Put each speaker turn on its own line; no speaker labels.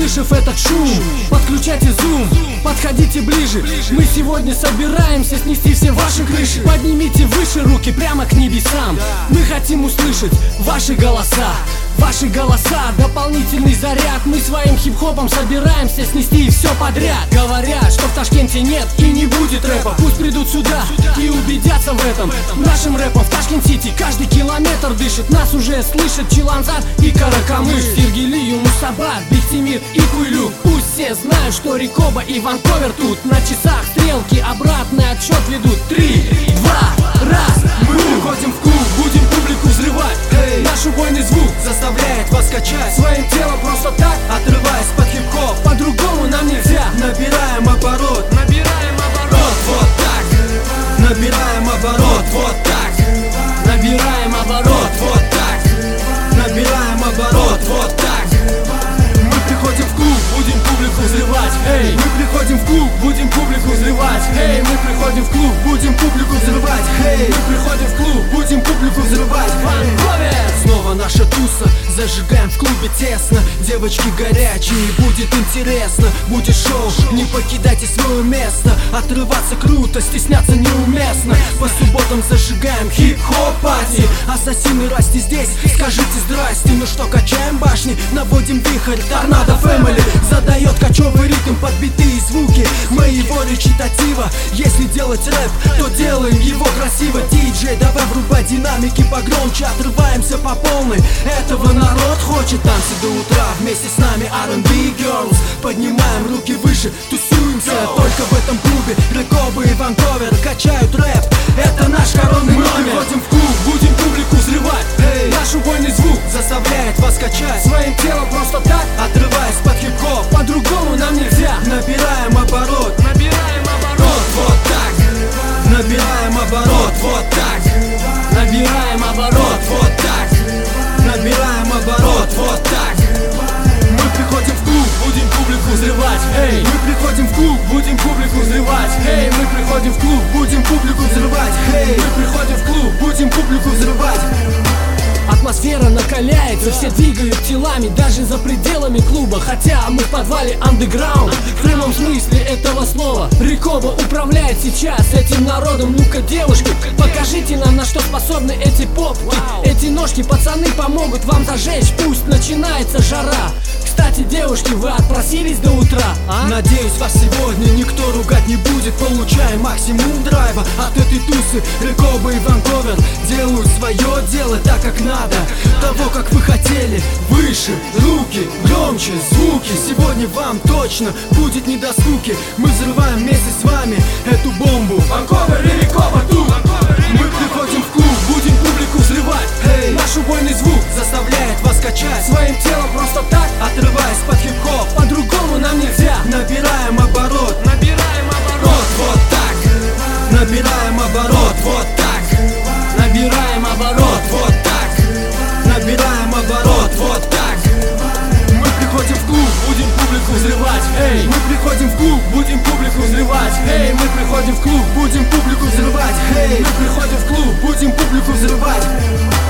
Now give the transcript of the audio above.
Услышав этот шум, подключайте зум, подходите ближе. Мы сегодня собираемся снести все ваши крыши. Поднимите выше руки прямо к небесам. Мы хотим услышать ваши голоса. Ваши голоса, дополнительный заряд. Мы своим хип-хопом собираемся снести все подряд. Говорят, что в Ташкенте нет и не будет рэпа. Пусть придут сюда и убедятся в этом. Нашим рэпом в Ташкент-Сити каждый километр дышит. Нас уже слышат Чиланзар и Каракамыш, Сергелию, Мусабат, Биктимир и Куйлю. Пусть все знают, что Рикоба и Ванковер тут. На часах стрелки обратный отсчет ведут. 3, 2, 1. Мы выходим в клуб, будем публику взрывать. Наш убойный звук заставляет вас качать своим телом просто так, отрываясь под хип-хоп. По-другому нам нельзя. Набираем оборот, вот так. Набираем оборот, вот так. Набираем оборот, вот так. Набираем оборот, вот так. Мы приходим в клуб, будем публику взрывать. Мы приходим в клуб, будем публику взрывать. Мы приходим в клуб, будем публику взрывать. Мы приходим в клуб, будем публику взрывать. Снова наша туса, зажигаем в клубе тесно. Девочки горячие, будет интересно. Будет шоу, не покидайте свое место. Отрываться круто, стесняться неуместно. По субботам зажигаем хип-хоп-пати. Ассасины, расти здесь, скажите здрасте. Ну что, качаем башни, наводим вихрь. Торнадо Фэмили задает кочевый ритм под биты и звуки моего речитатива. Если делать рэп, то делаем его красиво. Диджей, давай врубай динамики погромче. Отрываемся по полной, этого народ хочет. Танцы до утра, вместе с нами R&B Girls. Поднимаем руки выше, тусуемся. Только в этом клубе Рикоба и Ванковер качают рэп, это наш коронный номер. Мы приходим в клуб, будем публику взрывать. Наш убойный звук заставляет вас качать своим телом просто так, отрываясь под хип-хоп. По-другому нам нельзя. Набираем оборот, вот так. Набираем оборот, вот так. Набираем оборот, вот так. Набираем оборот, вот так. Мы приходим в клуб, будем публику взрывать. Мы приходим в клуб, будем публику взрывать. Мы приходим в клуб, будем публику взрывать. Мы приходим в клуб, будем публику взрывать. Атмосфера накаляется, все двигают телами, даже за пределами клуба. Хотя мы в подвале андеграунд, в прямом смысле этого слова. Рикоба управляет сейчас этим народом. Ну-ка, девушки, покажите нам, на что способны эти попки. Эти ножки, пацаны, помогут вам зажечь. Пусть начинается жара. Кстати, девушки, вы отпросились до утра, а? Надеюсь, вас сегодня никто ругать не будет. Получаем максимум драйва от этой тусы. Рикоба и Ванковер делают свое дело так, как надо. Того, как вы хотели. Выше руки, громче звуки. Сегодня вам точно будет не до скуки. Мы взрываем вместе с вами эту бомбу. Ванковер и Рикоба тут. Мы приходим в клуб, будем публику взрывать. Наш убойный звук заставляет вас качать своим телом просто так, отрываясь под хип-хоп. По-другому нам нельзя. Набираем оборот, вот так. Набираем оборот, вот так. Набираем оборот, вот так. Набираем оборот, вот так. Мы приходим в клуб, будем публику взрывать. Мы приходим в клуб, будем публику взрывать. Мы приходим в клуб, будем публику взрывать. Мы приходим в клуб, будем публику взрывать.